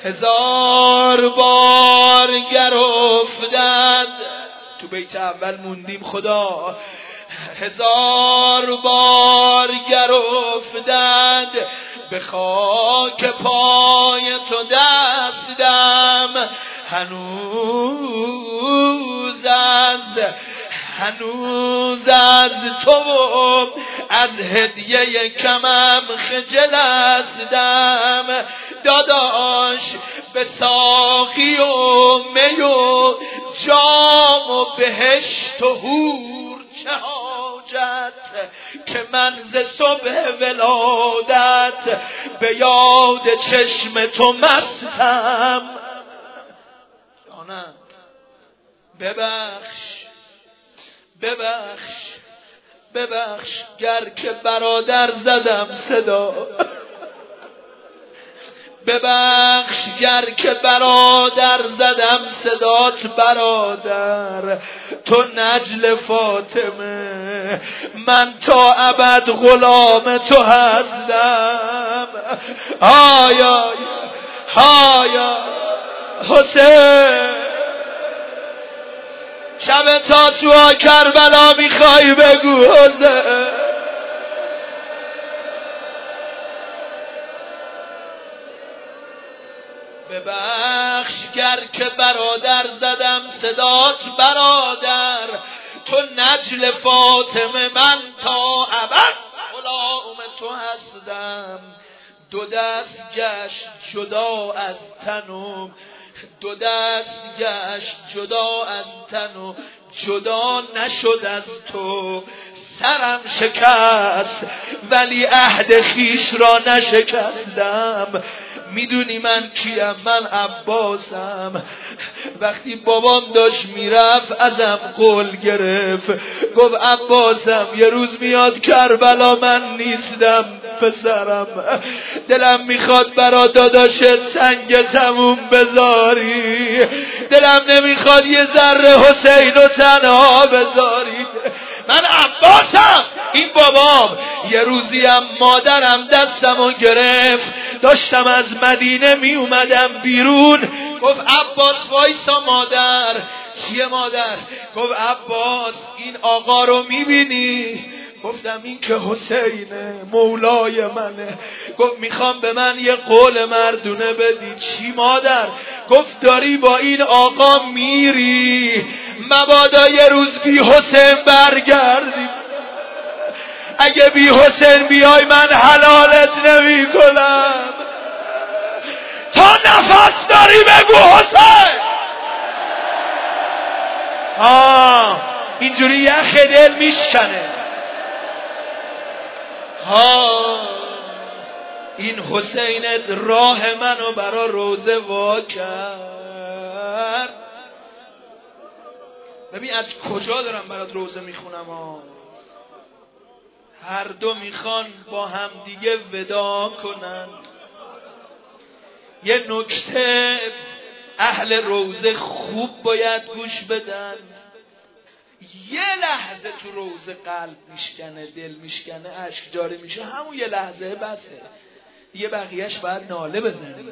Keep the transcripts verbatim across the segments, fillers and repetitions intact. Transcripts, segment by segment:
هزار بار گر افتد، تو بیت اول موندیم خدا، هزار بار گر افتد به خاک پای تو دستم، هنوز از هنوز از تو از هدیه کمم خجل هستم. داداش به ساقی و می و جام و بهشت و حور چه حاجت که من ز صبح ولادت به یاد چشم تو مستم. جانم ببخش ببخش ببخش گر که برادر زدم صدا، ببخش گر که برادر زدم صدات برادر، تو نجل فاطمه من تا ابد غلام تو هستم. آیا آیا حسین شب تاسوعا کربلا میخوای بگو حسین. ببخش گر که برادر زدم صدات برادر، تو نجل فاطمه من تا ابد غلام تو هستم. دو دست گشت جدا از تنم، دو دست گشت جدا از تن و جدا نشد از تو. سرم شکست ولی عهد خیش را نشکستم. میدونی من کیم؟ من عباسم. وقتی بابام داشت میرفت ازم قول گرفت، گفت عباسم یه روز میاد کربلا من نیستم پسرم، دلم میخواد برا داداشت سنگ تموم بذاری، دلم نمیخواد یه ذره حسین رو تنها بذاری. من عباسم. این بابام یه روزی هم مادرم دستمو گرفت، داشتم از مدینه می اومدم بیرون، گفت عباس وایسا. مادر چیه مادر؟ گفت عباس این آقا رو میبینی؟ گفتم این که حسینه مولای منه. گفت میخوام به من یه قول مردونه بدی. چی مادر؟ گفت داری با این آقا میری، مبادا یه روز بی حسین برگردی. اگه بی حسین بیای من حلالت نمی کنم. تا نفس داری بگو حسین. آه اینجوری یخ دل میشکنه. ها این حسینت راه منو برا روزه وا کرد. ببین از کجا دارم برات روزه میخونم ها. هر دو میخوان با هم دیگه ودا کنن. یه نکته اهل روزه خوب باید گوش بدن. یه لحظه تو روزه قلب میشکنه، دل میشکنه، اشک جاری میشه، همون یه لحظه بسه. یه بقیهش باید ناله بزنی.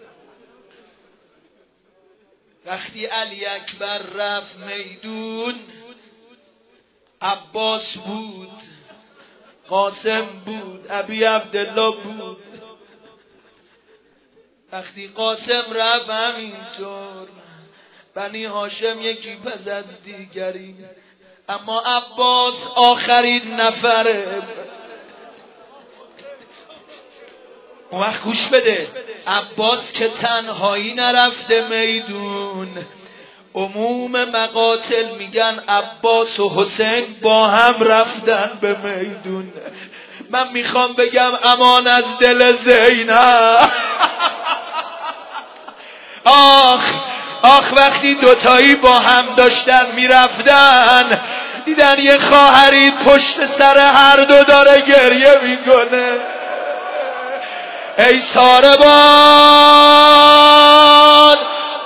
وقتی علی اکبر رفت میدون، عباس بود، قاسم بود، ابی عبدالله بود. وقتی قاسم رفت همینطور، بنی هاشم یکی پس از دیگری، اما عباس آخرین نفره. اون وقت گوش بده، عباس که تنهایی نرفته میدون، عموم مقاتل میگن عباس و حسین با هم رفتن به میدون. من میخوام بگم امان از دل زینب. آخ آخ وقتی دوتایی با هم داشتن میرفتن، دیدن یه خواهری پشت سر هر دو داره گریه میکنه. ای ساربان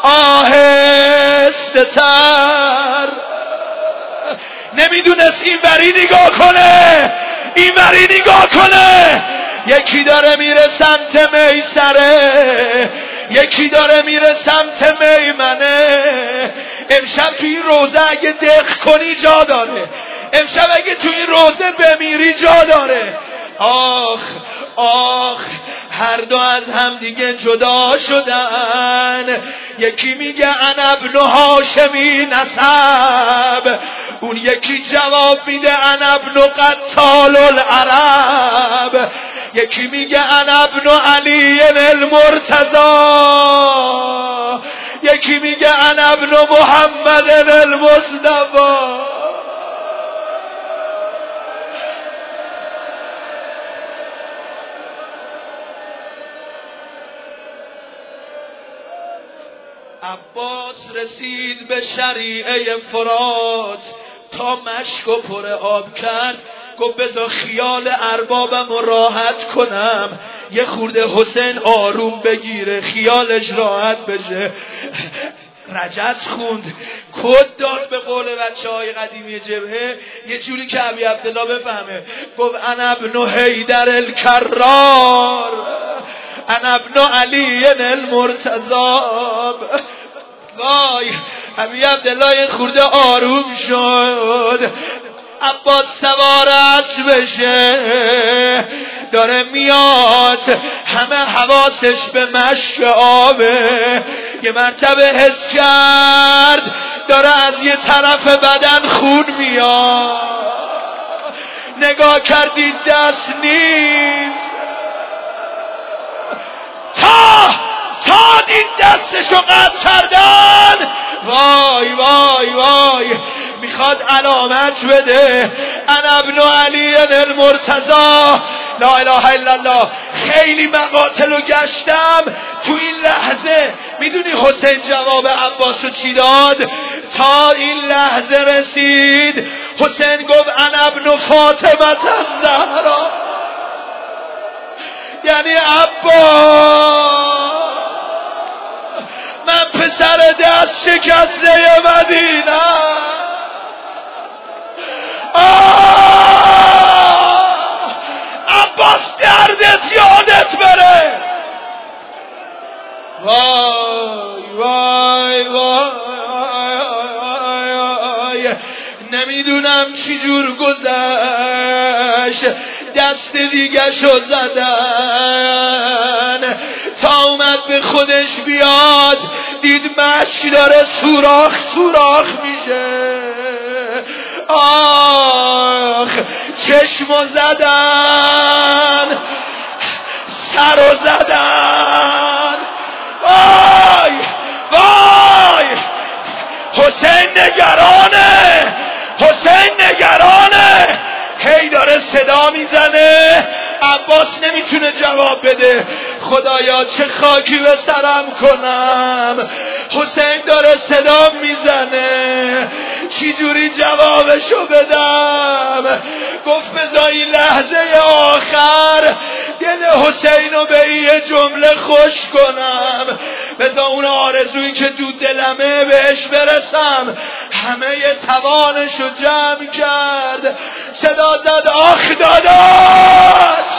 آهسته تر. نمیدونست این بری نگاه کنه، این بری نگاه کنه. یکی داره میره سمت میسره، یکی داره میره سمت میمنه. امشب تو این روزه اگه دق کنی جا داره، امشب اگه تو این روزه بمیری جا داره. آخ آخ هر دو از هم دیگه جدا شدن. یکی میگه انا ابن هاشمی نسب، اون یکی جواب میده انا ابن قتال العرب. یکی میگه انا ابن علی المرتضی، یکی میگه انا ابن محمد المصطفی. عباس رسید به شریعه فرات، تا مشک و پر آب کرد. گفت بذار خیال اربابم رو راحت کنم، یه خورده حسین آروم بگیره، خیالش راحت بشه. رجز خوند، کد داد به قول بچه های قدیمی جبهه، یه جوری که ابی عبدالله بفهمه. گفت انا ابن حیدر الکرار، انا ابن علی المرتضی. وای ابی عبدالله یه خورده آروم شد. عباس سوار اسبشه داره میاد، همه حواسش به مشک آبه. یه مرتبه حس کرد داره از یه طرف بدن خون میاد، نگاه کردی دست نیست، تا تا دید دستشو قطع کردن. وای وای وای میخواد علامت بده، انا ابن علی المرتضی. لا اله الا الله. خیلی مقاتل رو گشتم، تو این لحظه میدونی حسین جواب عباس رو چی داد؟ تا این لحظه رسید حسین گفت انا ابن فاطمه الزهرا، یعنی عباس من پسر دست شکسته مدینه. عباس دردت یادت بره. وای وای وای نمیدونم چی جور گذشت، دست دیگه شو زدن تا اومد به خودش بیاد، دید مشک داره سوراخ سوراخ میشه. آخ چشمو زدن، سرو زدن. وای وای حسین نگرانه، حسین نگرانه. هی داره صدا میزنه، عباس نمیتونه جواب بده. خدایا چه خاکی به سرم کنم. حسین داره صدا میزنه، چی جوری جوابشو بدم؟ گفت بذاری لحظه آخر دل حسین رو به یه جمله خوش کنم، بذار اون آرزویی که دو دلمه بهش برسم. همه ی توانشو جمع کرد، صدا داد آخ داداش،